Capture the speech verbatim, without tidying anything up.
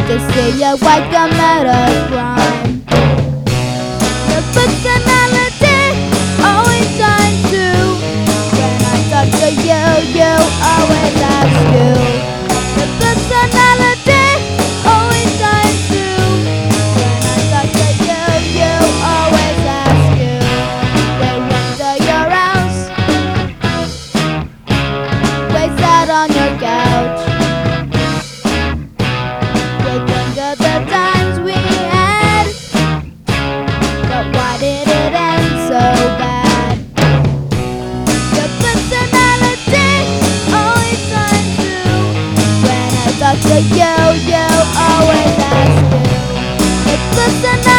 to see you like a murder crime. Your personality always shines through. When I talk to you, you always ask you. Your personality always shines through. When I talk to you, you always ask you. They went to your house, they sat on your couch. They think of the times we had, but why did it end so bad? Your personality always shines through. When I talk to you, you always ask you. Your personality